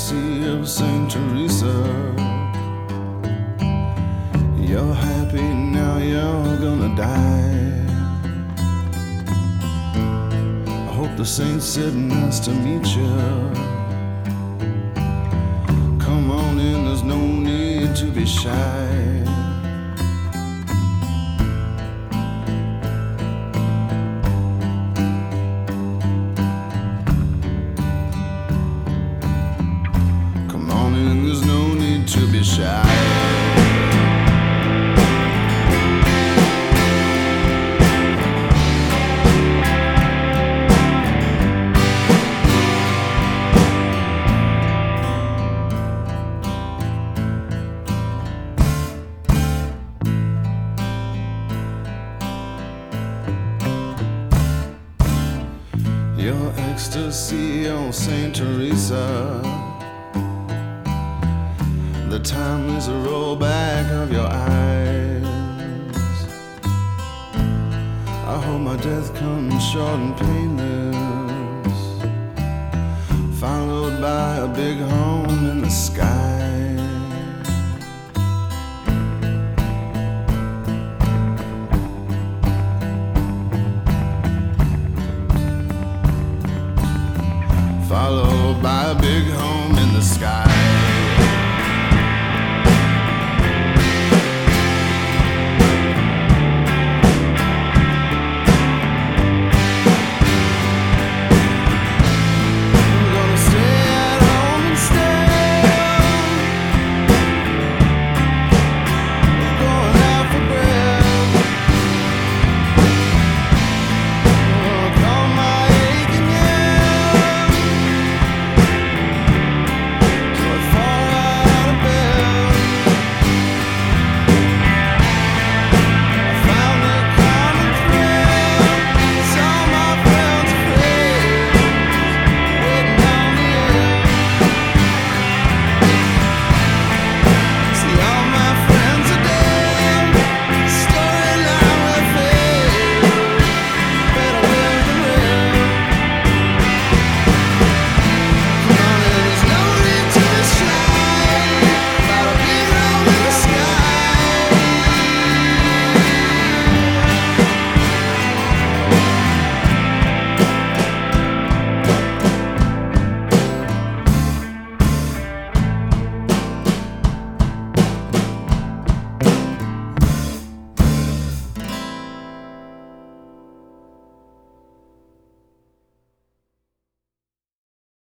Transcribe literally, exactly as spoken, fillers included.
ecstasy of Saint Teresa. You're happy now, you're gonna die. I hope the saint said nice to meet you. Come on in, there's no need to be shy. There's no need to be shy. Your ecstasy on Saint Teresa. The timeless rollback of your eyes. I hope my death comes short and painless, followed by a big home in the sky. Followed by a big home in the sky.